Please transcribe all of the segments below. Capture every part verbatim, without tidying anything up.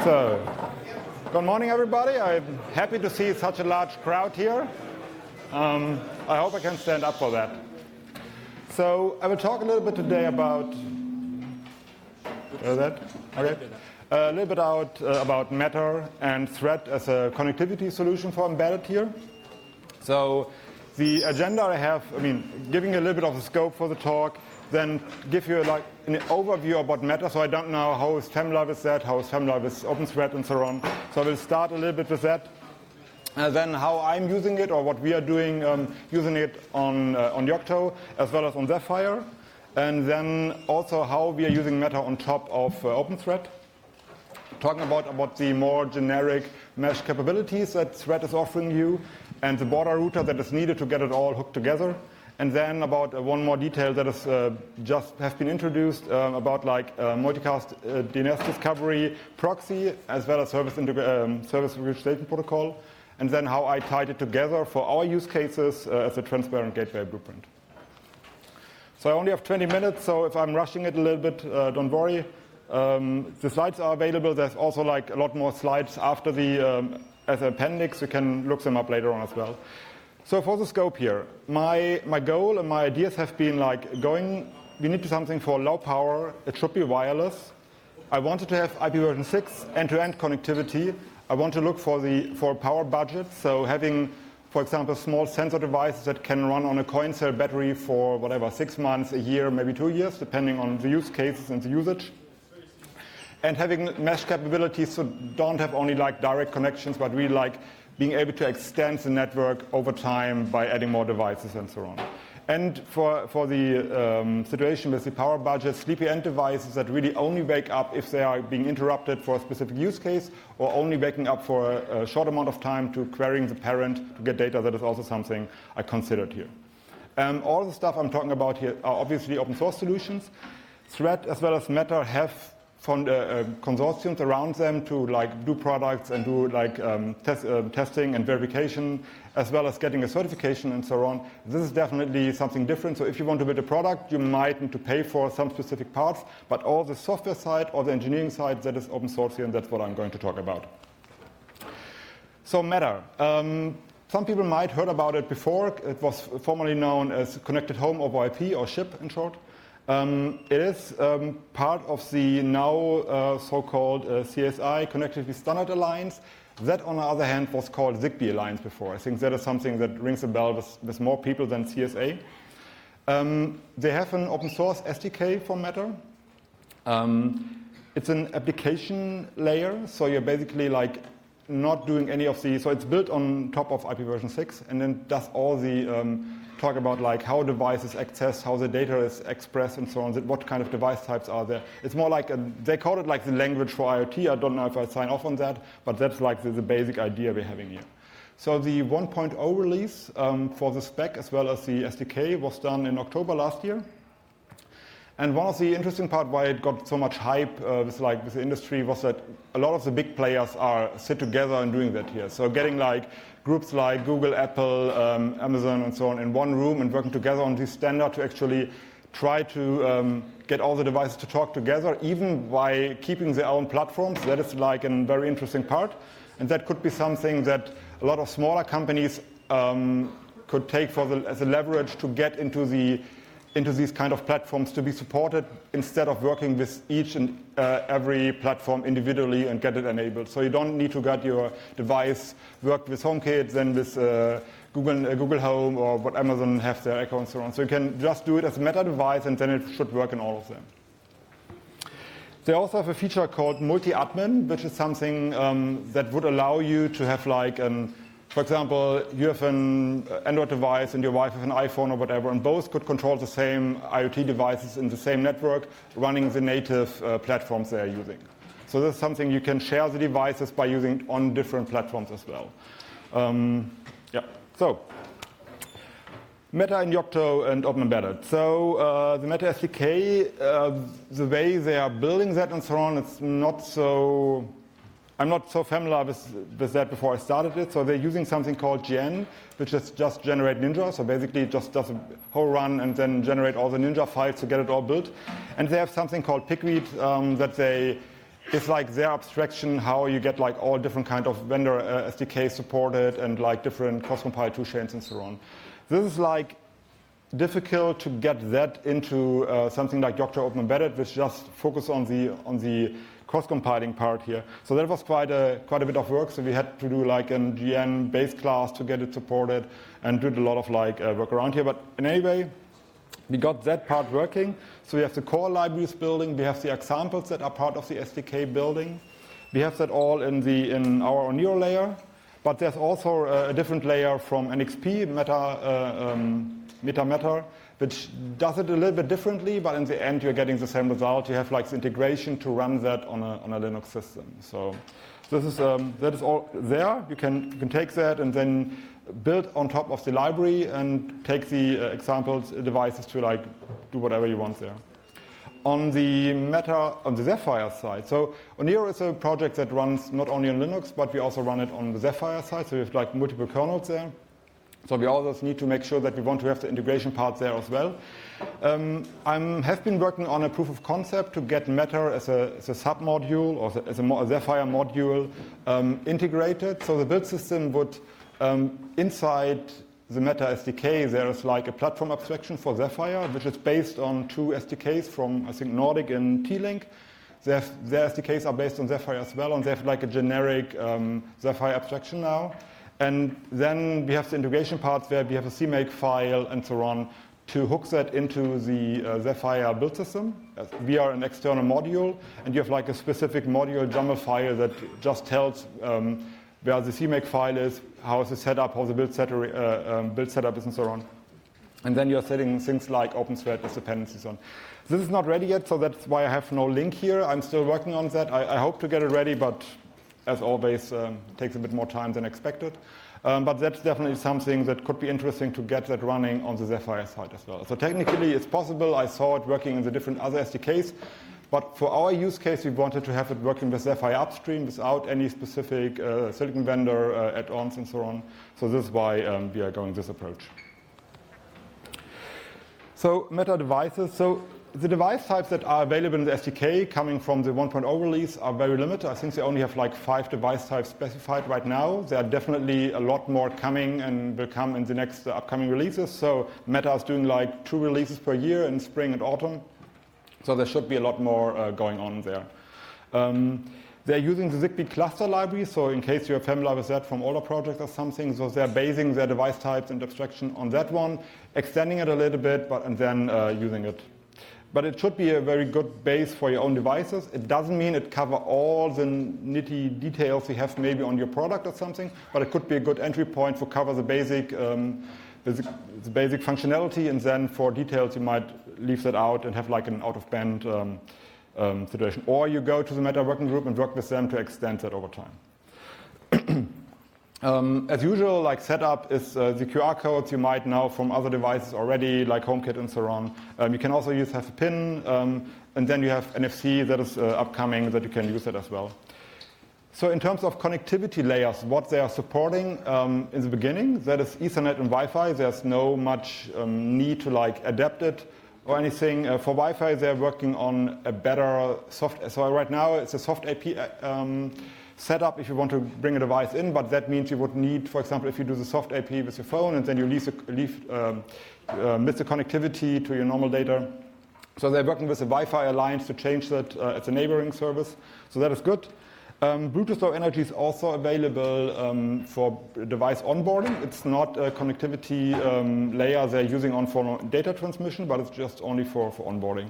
So, good morning, everybody. I'm happy to see such a large crowd here. Um, I hope I can stand up for that. So, I will talk a little bit today about uh, that. Okay. A little bit about, uh, about Matter and Thread as a connectivity solution for embedded here. So, the agenda I have, I mean, giving a little bit of the scope for the talk, then give you like an overview about Matter. So I don't know how is familiar with that, how is familiar with OpenThread and so on. So I will start a little bit with that. And then how I'm using it or what we are doing, um, using it on, uh, on Yocto as well as on Zephyr. And then also how we are using Matter on top of uh, OpenThread. Talking about, about the more generic mesh capabilities that Thread is offering you and the border router that is needed to get it all hooked together. And then about uh, one more detail that is uh, just have been introduced uh, about like uh, multicast uh, D N S discovery proxy as well as service um, service registration protocol, and then how I tied it together for our use cases uh, as a transparent gateway blueprint. So I only have twenty minutes, so if I'm rushing it a little bit, uh, don't worry. Um, the slides are available. There's also like a lot more slides after the um, as an appendix. You can look them up later on as well. So for the scope here, my, my goal and my ideas have been like going, we need to do something for low power, it should be wireless. I wanted to have I P version six end-to-end connectivity. I want to look for the for power budget, so having, for example, small sensor devices that can run on a coin cell battery for whatever, six months, a year, maybe two years, depending on the use cases and the usage. And having mesh capabilities so don't have only like direct connections, but really like being able to extend the network over time by adding more devices and so on. And for, for the um, situation with the power budget, sleepy end devices that really only wake up if they are being interrupted for a specific use case or only waking up for a, a short amount of time to querying the parent to get data, that is also something I considered here. Um, all the stuff I'm talking about here are obviously open source solutions. Thread as well as Matter have from the uh, consortiums around them to like do products and do like um, test, uh, testing and verification, as well as getting a certification and so on. This is definitely something different. So if you want to build a product, you might need to pay for some specific parts, but all the software side or the engineering side, that is open source here, and that's what I'm going to talk about. So Matter. Um, some people might have heard about it before. It was formerly known as Connected Home over I P, or SHIP in short. Um, it is um, part of the now uh, so-called uh, C S I, Connectivity Standard Alliance. That, on the other hand, was called Zigbee Alliance before. I think that is something that rings a bell with, with more people than C S A. Um, they have an open source S D K for Matter. Um, it's an application layer, so you're basically like not doing any of the, so it's built on top of I P version six, and then does all the um, talk about like how devices access, how the data is expressed and so on, what kind of device types are there. It's more like, a, they call it like the language for IoT. I don't know if I sign off on that, but that's like the, the basic idea we're having here. So the one point oh release um, for the spec as well as the S D K was done in October last year. And one of the interesting part why it got so much hype uh, with like with the industry was that a lot of the big players are sit together and doing that here. So getting like groups like Google, Apple, um, Amazon, and so on in one room and working together on this standard to actually try to um, get all the devices to talk together, even by keeping their own platforms. That is like a very interesting part. And that could be something that a lot of smaller companies um, could take for the, as a leverage to get into the into these kind of platforms to be supported instead of working with each and uh, every platform individually and get it enabled. So you don't need to get your device work with HomeKit, then with uh, Google, uh, Google Home or what Amazon have their Echo and so on. So you can just do it as a Matter device and then it should work in all of them. They also have a feature called multi-admin, which is something um, that would allow you to have like an For example, you have an Android device and your wife has an iPhone or whatever, and both could control the same IoT devices in the same network running the native uh, platforms they are using. So this is something you can share the devices by using on different platforms as well. Um, yeah. So Matter in Yocto and Open Embedded. So uh, the Matter S D K, uh, the way they are building that and so on, it's not so I'm not so familiar with, with that before I started it. So they're using something called G N, which is just generate Ninja. So basically it just does a whole run and then generate all the Ninja files to get it all built. And they have something called Pigweed um, that they is like their abstraction, how you get like all different kind of vendor uh, S D Ks supported and like different cross-compiled toolchains and so on. This is like difficult to get that into uh, something like Yocto Open Embedded, which just focus on the on the cross-compiling part here. So that was quite a quite a bit of work. So we had to do like an G N base class to get it supported, and did a lot of like uh, work around here. But anyway, we got that part working. So we have the core libraries building. We have the examples that are part of the S D K building. We have that all in the in our Oniro layer. But there's also a, a different layer from N X P, Meta. Uh, um, MetaMatter, which does it a little bit differently, but in the end you're getting the same result. You have like the integration to run that on a, on a Linux system. So this is, um, that is all there. You can, you can take that and then build on top of the library and take the uh, examples devices to like do whatever you want there. On the Meta, on the Zephyr side, so Oniro is a project that runs not only on Linux, but we also run it on the Zephyr side. So we have like multiple kernels there. So we always need to make sure that we want to have the integration part there as well. Um, I have been working on a proof of concept to get Matter as a, as a sub-module or as a, a Zephyr module um, integrated. So the build system would, um, inside the Meta S D K, there is like a platform abstraction for Zephyr, which is based on two S D Ks from, I think, Nordic and T-Link. Their, their S D Ks are based on Zephyr as well, and they have like a generic um, Zephyr abstraction now. And then we have the integration parts where we have a C make file and so on to hook that into the uh, Zephyr build system via an external module. And you have like a specific module YAML file that just tells um, where the C make file is, how is the setup, how the build, set, uh, um, build setup is and so on. And then you're setting things like OpenThread as dependencies on. This is not ready yet, so that's why I have no link here. I'm still working on that. I, I hope to get it ready, but as always, um, takes a bit more time than expected. Um, but that's definitely something that could be interesting to get that running on the Zephyr side as well. So technically, it's possible. I saw it working in the different other S D Ks. But for our use case, we wanted to have it working with Zephyr upstream without any specific uh, silicon vendor uh, add-ons and so on. So this is why um, we are going this approach. So Meta devices. So the device types that are available in the S D K coming from the one point oh release are very limited. I think they only have like five device types specified right now. There are definitely a lot more coming and will come in the next uh, upcoming releases. So Meta is doing like two releases per year in spring and autumn. So there should be a lot more uh, going on there. Um, they're using the Zigbee cluster library, so in case you're familiar with that from older projects or something, so they're basing their device types and abstraction on that one, extending it a little bit, but and then uh, using it. But it should be a very good base for your own devices. It doesn't mean it covers all the nitty details you have maybe on your product or something, but it could be a good entry point for cover the basic, um, the, the basic functionality, and then for details you might leave that out and have like an out-of-band um, um, situation. Or you go to the Meta working group and work with them to extend that over time. Um, as usual, like setup is uh, the Q R codes you might know from other devices already, like HomeKit and so on. Um, you can also use have a pin, um, and then you have N F C that is uh, upcoming that you can use it as well. So in terms of connectivity layers, what they are supporting um, in the beginning, that is Ethernet and Wi-Fi. There's no much um, need to like adapt it or anything. Uh, for Wi-Fi, they're working on a better soft. So right now it's a soft A P I. Um, setup if you want to bring a device in, but that means you would need, for example, if you do the soft A P with your phone and then you leave, leave, um, uh, miss the connectivity to your normal data. So they're working with a Wi-Fi alliance to change that uh, as a neighboring service. So that is good. Um, Bluetooth Low Energy is also available um, for device onboarding. It's not a connectivity um, layer they're using on for data transmission, but it's just only for, for onboarding.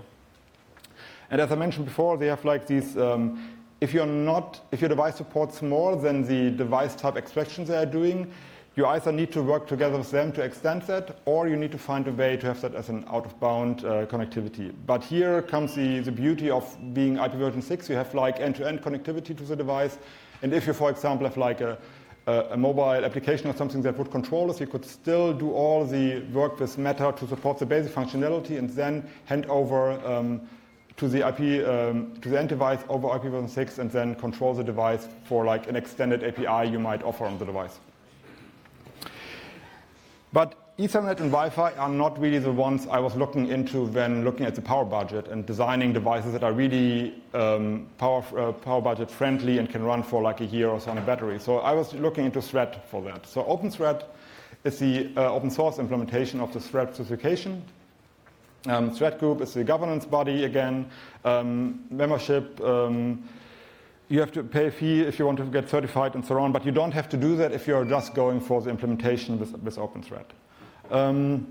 And as I mentioned before, they have like these um, If you're not, if your device supports more than the device type extractions they are doing, you either need to work together with them to extend that, or you need to find a way to have that as an out-of-bound uh, connectivity. But here comes the, the beauty of being I P version six. You have like end-to-end connectivity to the device. And if you, for example, have like a, a, a mobile application or something that would control this, you could still do all the work with Meta to support the basic functionality and then hand over um, to the I P, um, to the end device over I P version six and then control the device for like an extended A P I you might offer on the device. But Ethernet and Wi-Fi are not really the ones I was looking into when looking at the power budget and designing devices that are really um, power, uh, power budget friendly and can run for like a year or so on a battery. So I was looking into Thread for that. So OpenThread is the uh, open source implementation of the Thread specification. Um, Thread Group is the governance body again, um, membership. Um, You have to pay a fee if you want to get certified and so on, but you don't have to do that if you're just going for the implementation with, with OpenThread. Um,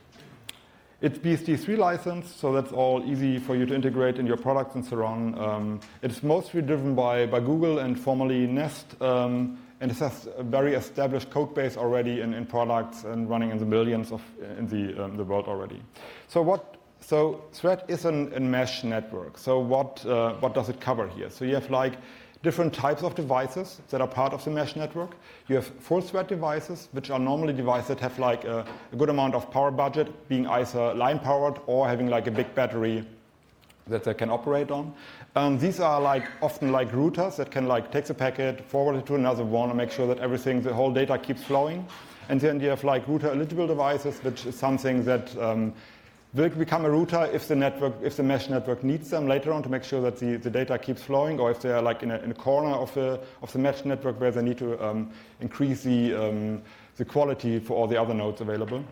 it's B S D three licensed, so that's all easy for you to integrate in your products and so on. Um, it's mostly driven by, by Google and formerly Nest, um, and it has a very established code base already in, in products and running in the millions of in the, um, the world already. So what? So Thread is an, a mesh network. So what uh, what does it cover here? So you have like different types of devices that are part of the mesh network. You have full thread devices, which are normally devices that have like a, a good amount of power budget, being either line powered or having like a big battery that they can operate on. Um, these are like often like routers that can like take the packet, forward it to another one, and make sure that everything, the whole data keeps flowing. And then you have like router eligible devices, which is something that um, will become a router if the network, if the mesh network needs them later on to make sure that the, the data keeps flowing, or if they are like in a, in a corner of the of the mesh network where they need to um, increase the um, the quality for all the other nodes available.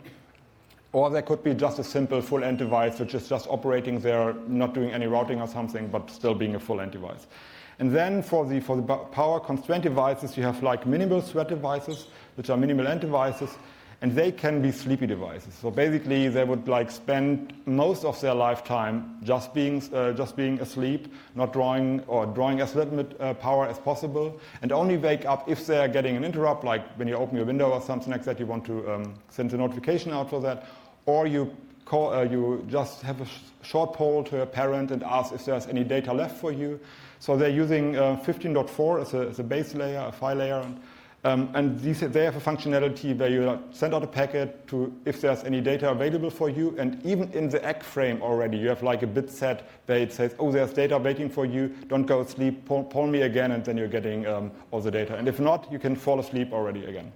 Or there could be just a simple full-end device which is just operating there, not doing any routing or something, but still being a full-end device. And then for the for the power constraint devices, you have like minimal thread devices, which are minimal end devices. And they can be sleepy devices. So basically, they would like spend most of their lifetime just being uh, just being asleep, not drawing or drawing as little uh, power as possible, and only wake up if they are getting an interrupt, like when you open your window or something like that. You want to um, send a notification out for that, or you call, uh, you just have a sh short poll to a parent and ask if there's any data left for you. So they're using uh, fifteen point four as a, as a base layer, a file layer. And, Um, and these, they have a functionality where you send out a packet to if there's any data available for you, and even in the egg frame already, you have like a bit set where it says, oh, there's data waiting for you, don't go asleep, poll, poll me again, and then you're getting um, all the data. And if not, you can fall asleep already again.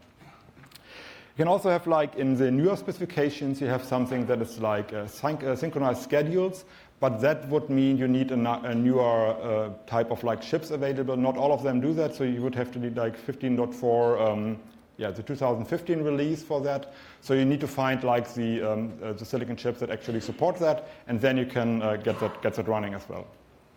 You can also have, like in the newer specifications, you have something that is like uh, syn uh, synchronized schedules, but that would mean you need a, a newer uh, type of like chips available. Not all of them do that, so you would have to need like fifteen point four, um, yeah, the two thousand fifteen release for that. So you need to find like the um, uh, the silicon chips that actually support that, and then you can uh, get that get that running as well.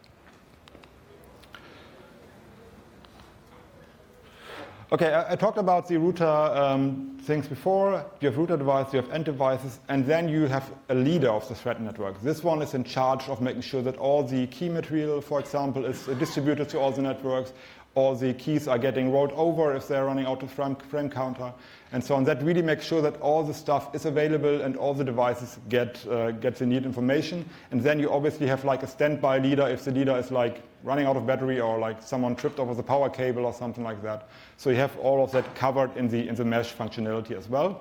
Okay, I, I talked about the router um, things before. You have router devices, you have end devices, and then you have a leader of the thread network. This one is in charge of making sure that all the key material, for example, is distributed to all the networks. All the keys are getting rolled over if they're running out of frame, frame counter, and so on. That really makes sure that all the stuff is available and all the devices get uh, get the needed information. And then you obviously have like a standby leader if the leader is like running out of battery or like someone tripped over the power cable or something like that. So you have all of that covered in the in the mesh functionality as well.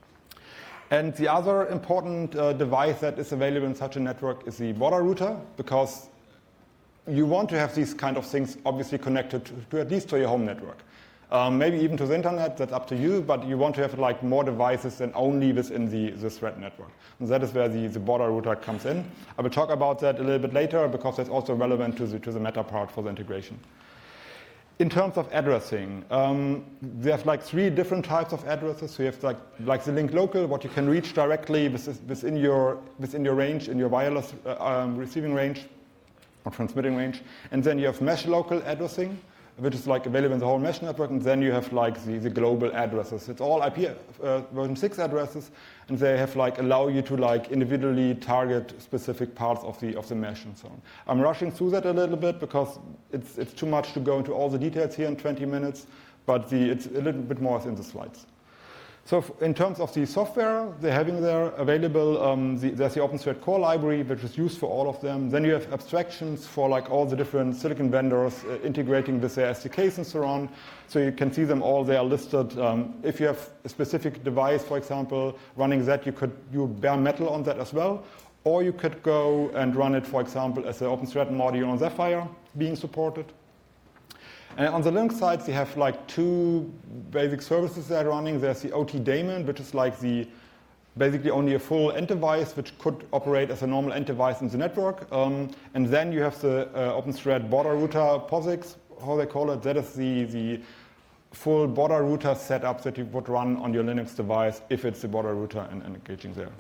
And the other important uh, device that is available in such a network is the border router, because you want to have these kind of things obviously connected to, to at least to your home network. Um, maybe even to the internet, that's up to you, but you want to have like more devices than only within the, the thread network. And that is where the, the border router comes in. I will talk about that a little bit later because that's also relevant to the, to the meta part for the integration. In terms of addressing, um, there's like three different types of addresses. So you have like, like the link local, what you can reach directly within your, within your range, in your wireless uh, um, receiving range, or transmitting range. And then you have mesh local addressing, which is like available in the whole mesh network. And then you have like the, the global addresses. It's all I P uh, version six addresses, and they have like allow you to like individually target specific parts of the of the mesh and so on. I'm rushing through that a little bit because it's it's too much to go into all the details here in twenty minutes, but the, it's a little bit more in the slides. So in terms of the software they're having there available, um, the, there's the OpenThread core library, which is used for all of them. Then you have abstractions for like all the different silicon vendors uh, integrating with their S D Ks and so on. So you can see them all there listed. Um, if you have a specific device, for example, running that, you could do bare metal on that as well. Or you could go and run it, for example, as an OpenThread module on Zephyr being supported. And on the Linux side, you have like two basic services that are running. There's the O T daemon, which is like the basically only a full end device, which could operate as a normal end device in the network. Um, and then you have the uh, OpenThread border router POSIX, how they call it. That is the, the full border router setup that you would run on your Linux device if it's the border router and, and engaging there.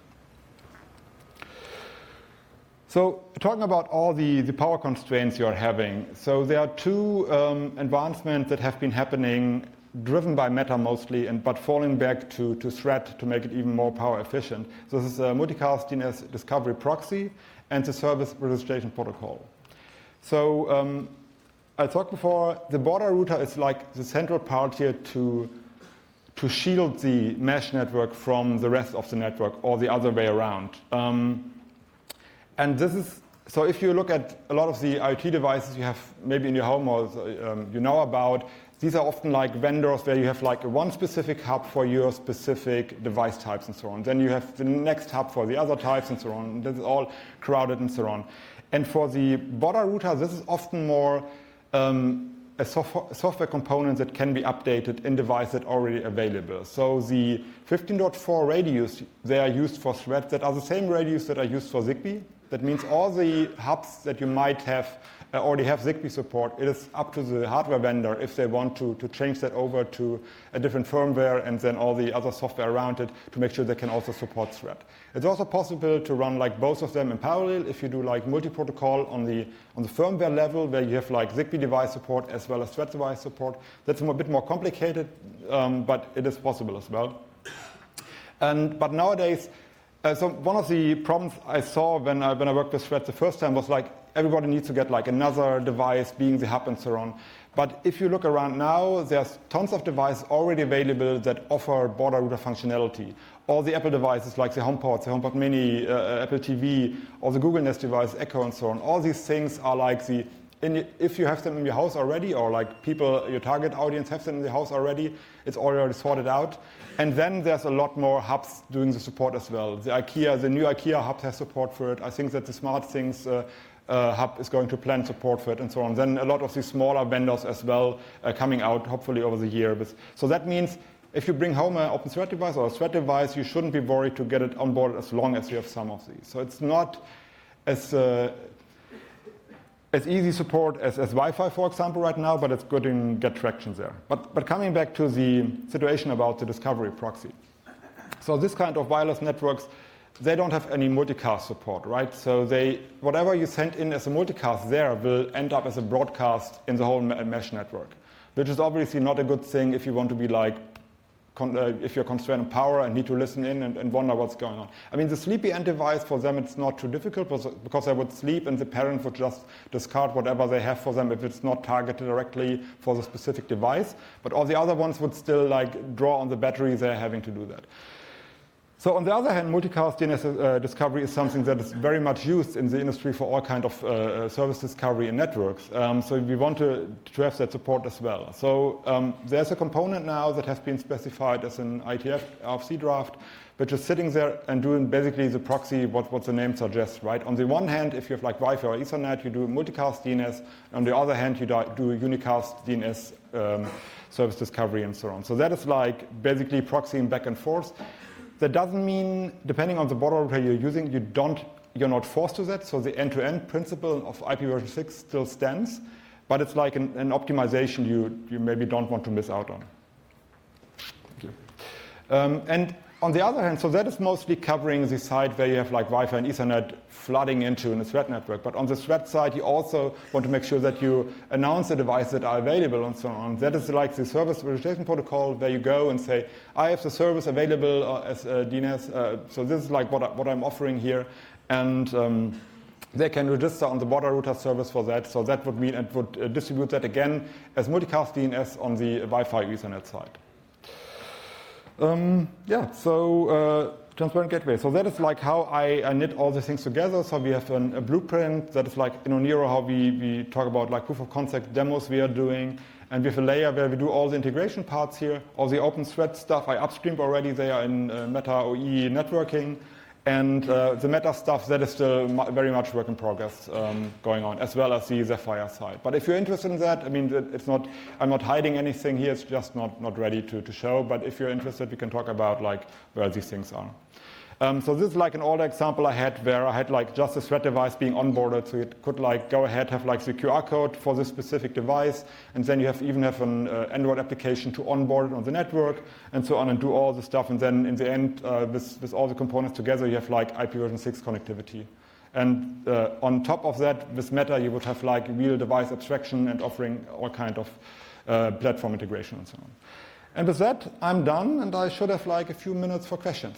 So talking about all the, the power constraints you're having. So there are two um, advancements that have been happening, driven by Meta mostly, and but falling back to, to Thread to make it even more power efficient. So this is a multicast D N S discovery proxy and the service registration protocol. So um, I talked before, the border router is like the central part here to, to shield the mesh network from the rest of the network or the other way around. Um, and this is, so if you look at a lot of the IoT devices you have maybe in your home or um, you know about, these are often like vendors where you have like one specific hub for your specific device types and so on. Then you have the next hub for the other types and so on. This is all crowded and so on. And for the border router, this is often more um, a software, software component that can be updated in device that are already available. So the fifteen point four radios, they are used for threads that are the same radios that are used for Zigbee. That means all the hubs that you might have uh, already have Zigbee support. It is up to the hardware vendor if they want to, to change that over to a different firmware and then all the other software around it to make sure they can also support Thread. It's also possible to run like both of them in parallel if you do like multi-protocol on the on the firmware level where you have like Zigbee device support as well as Thread device support. That's a bit more complicated, um, but it is possible as well. And but nowadays, Uh, so one of the problems I saw when I, when I worked with Thread the first time was like everybody needs to get like another device being the hub and so on. But if you look around now, there's tons of devices already available that offer border router functionality. All the Apple devices like the HomePod, the HomePod Mini, uh, Apple T V, or the Google Nest device, Echo and so on. All these things are like the, in, if you have them in your house already, or like people, your target audience have them in the house already, it's already sorted out. And then there's a lot more hubs doing the support as well. The IKEA, the new IKEA hub has support for it. I think that the SmartThings uh, uh, hub is going to plan support for it and so on. Then a lot of these smaller vendors as well uh, coming out hopefully over the year. So that means if you bring home an OpenThread device or a Thread device, you shouldn't be worried to get it on board as long as you have some of these. So it's not as uh, as easy support as, as Wi-Fi, for example, right now, but it's good to get traction there. But, but coming back to the situation about the discovery proxy. So this kind of wireless networks, they don't have any multicast support, right? So they, whatever you send in as a multicast there will end up as a broadcast in the whole mesh network, which is obviously not a good thing if you want to be like, Con, uh, if you're constrained on power and need to listen in and, and wonder what's going on. I mean, the sleepy end device, for them, it's not too difficult because they would sleep and the parent would just discard whatever they have for them if it's not targeted directly for the specific device. But all the other ones would still like draw on the battery they're having to do that. So on the other hand, multicast D N S uh, discovery is something that is very much used in the industry for all kind of uh, service discovery in networks. Um, so we want to, to have that support as well. So um, there's a component now that has been specified as an I T F R F C draft, which is sitting there and doing basically the proxy, what, what the name suggests, right? On the one hand, if you have like Wi-Fi or Ethernet, you do multicast D N S. On the other hand, you do unicast D N S um, service discovery and so on. So that is like basically proxying back and forth. That doesn't mean, depending on the border router you're using, you don't, you're not forced to that. So the end-to-end principle of I P version six still stands, but it's like an, an optimization you, you maybe don't want to miss out on. Thank you. Um, and on the other hand, so that is mostly covering the side where you have like Wi-Fi and Ethernet flooding into a Thread network. But on the Thread side, you also want to make sure that you announce the devices that are available and so on. That is like the service registration protocol where you go and say, I have the service available uh, as uh, D N S. Uh, so this is like what, I, what I'm offering here. And um, they can register on the border router service for that. So that would mean it would uh, distribute that again as multicast D N S on the Wi-Fi Ethernet side. Um, yeah, so uh, transparent gateway. So that is like how I, I knit all these things together. So we have an, a blueprint that is like in Oniro, how we, we talk about like proof of concept demos we are doing. And we have a layer where we do all the integration parts here, all the open thread stuff I upstreamed already there in uh, Meta O E networking. And uh, the Meta stuff, that is still mu- very much work in progress um, going on, as well as the Zephyr side. But if you're interested in that, I mean, it's not, I'm not hiding anything here, it's just not, not ready to, to show. But if you're interested, we can talk about like where these things are. Um, so this is like an older example I had where I had like just a thread device being onboarded, so it could like go ahead, have like the Q R code for this specific device, and then you have even have an uh, Android application to onboard it on the network, and so on, and do all the stuff. And then in the end, uh, with, with all the components together, you have like I P version six connectivity. And uh, on top of that, with Meta, you would have like real device abstraction and offering all kind of uh, platform integration and so on. And with that, I'm done, and I should have like a few minutes for questions.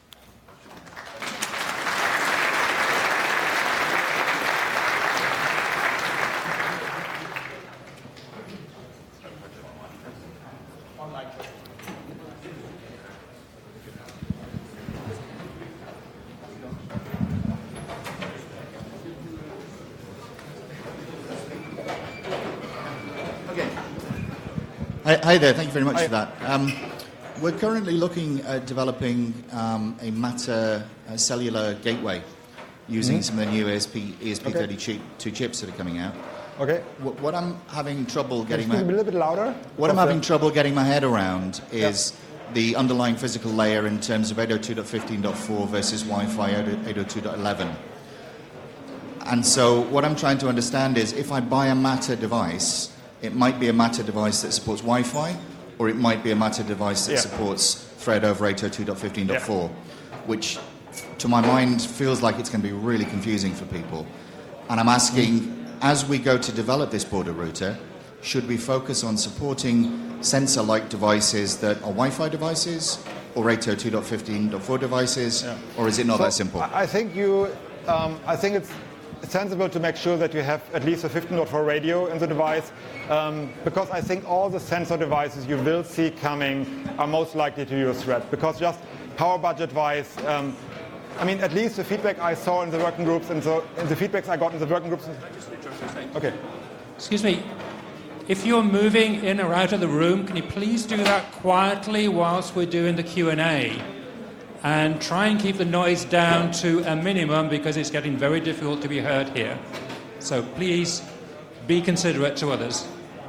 Hi, hi there, thank you very much hi. for that. Um, we're currently looking at developing um, a Matter uh, cellular gateway using mm-hmm. some of the new E S P thirty-two okay. chips that are coming out. Okay. What, what I'm having trouble getting Can you my speak a little bit louder? What I'm having trouble getting my head around is yeah. the underlying physical layer in terms of eight oh two dot fifteen dot four versus Wi-Fi eight oh two dot eleven. And so what I'm trying to understand is if I buy a Matter device, it might be a Matter device that supports Wi-Fi, or it might be a Matter device that yeah. supports Thread over eight oh two dot fifteen dot four, yeah. which, to my mind, feels like it's going to be really confusing for people. And I'm asking, mm. as we go to develop this border router, should we focus on supporting sensor-like devices that are Wi-Fi devices, or eight oh two dot fifteen dot four devices, yeah. or is it not so that simple? I think you, um, I think it's It's sensible to make sure that you have at least a fifteen dot four radio in the device, um, because I think all the sensor devices you will see coming are most likely to use Thread, because just power budget-wise, um, I mean, at least the feedback I saw in the working groups and so in the feedbacks I got in the working groups. Okay. Excuse me. If you're moving in or out of the room, can you please do that quietly whilst we're doing the Q and A? And try and keep the noise down to a minimum because it's getting very difficult to be heard here. So please be considerate to others.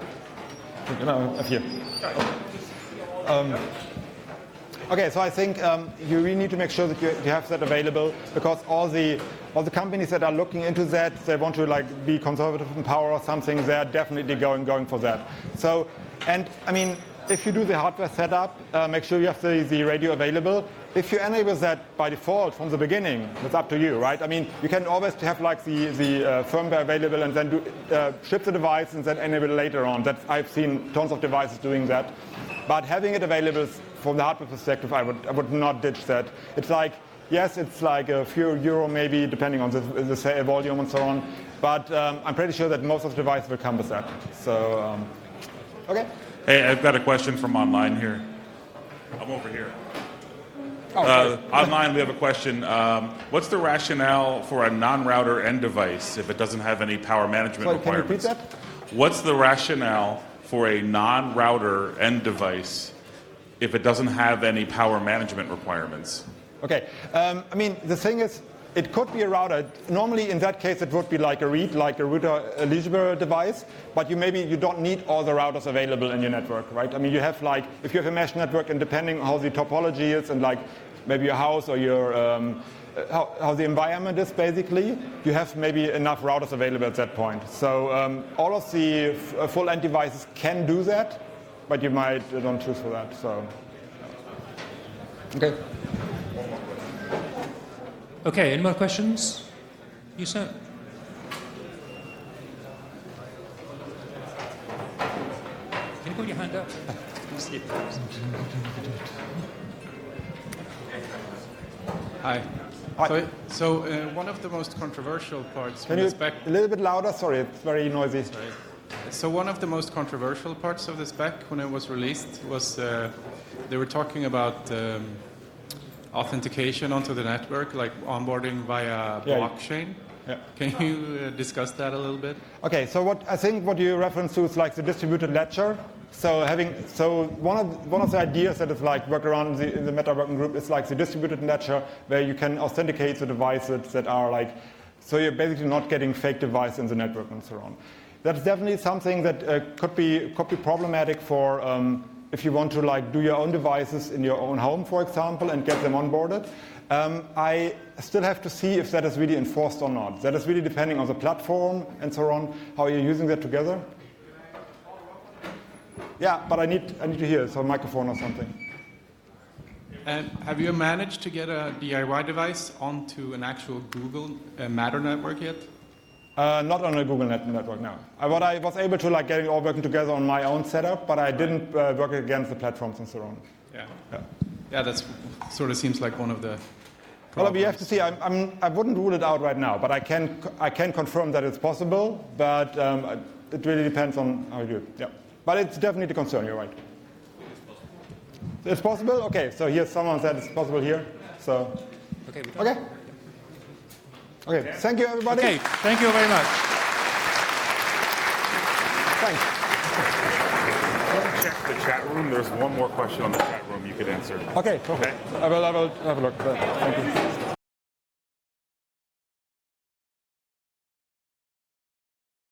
A few. Um, okay, so I think um, you really need to make sure that you, you have that available, because all the all the companies that are looking into that, they want to like be conservative in power or something. They are definitely going going for that. So, and I mean, if you do the hardware setup, uh, make sure you have the, the radio available. If you enable that by default from the beginning, it's up to you, right? I mean, you can always have like the, the uh, firmware available and then do, uh, ship the device and then enable it later on. That's, I've seen tons of devices doing that. But having it available from the hardware perspective, I would, I would not ditch that. It's like, yes, it's like a few euro maybe, depending on the, the volume and so on. But um, I'm pretty sure that most of the devices will come with that. So, um, okay. Hey, I've got a question from online here. I'm over here. Oh, uh, online, we have a question. Um, what's the rationale for a non-router end device if it doesn't have any power management Sorry, requirements? Can you repeat that? What's the rationale for a non-router end device if it doesn't have any power management requirements? Okay. Um, I mean, the thing is, it could be a router. Normally, in that case, it would be like a read, like a router eligible device. But you maybe you don't need all the routers available in your network, right? I mean, you have like if you have a mesh network, and depending on how the topology is, and like maybe your house or your um, how, how the environment is, basically, you have maybe enough routers available at that point. So um, all of the f- full end devices can do that, but you might uh, don't choose for that. So okay. Okay, any more questions? You, sir? Can you put your hand up? Hi. Hi. So, so uh, one of the most controversial parts Can from you the spec... a little bit louder? Sorry, it's very noisy. Sorry. So one of the most controversial parts of the spec when it was released was uh, they were talking about um, authentication onto the network, like onboarding via Yeah. blockchain. Yeah. Can you uh, discuss that a little bit? Okay, so what I think what you reference to is like the distributed ledger. So having so one of one of the ideas that is like worked around in the, in the Meta working group is like the distributed ledger, where you can authenticate the devices that are like, so you're basically not getting fake devices in the network and so on. That's definitely something that uh, could be could be problematic for um, if you want to like do your own devices in your own home, for example, and get them onboarded. Um, I still have to see if that is really enforced or not. That is really depending on the platform and so on, how you're using that together. Yeah, but I need, I need to hear, so a microphone or something. And have you managed to get a D I Y device onto an actual Google uh, Matter network yet? Uh, not on a Google net network, no. I, what I was able to like get it all working together on my own setup, but I didn't uh, work against the platforms and so on. Yeah. Yeah. Yeah, that's sort of seems like one of the Well, we have to problems. see. I'm, I'm, I wouldn't rule it out right now, but I can, I can confirm that it's possible, but um, it really depends on how you do it. Yeah. But it's definitely a concern, you're right. It's possible? Okay, so here's someone said it's possible here. So, Okay. okay. Okay, thank you, everybody. Okay, thank you very much. Thanks. Check the chat room. There's one more question on the chat room you could answer. Okay, perfect. I will, I will have a look. Thank you.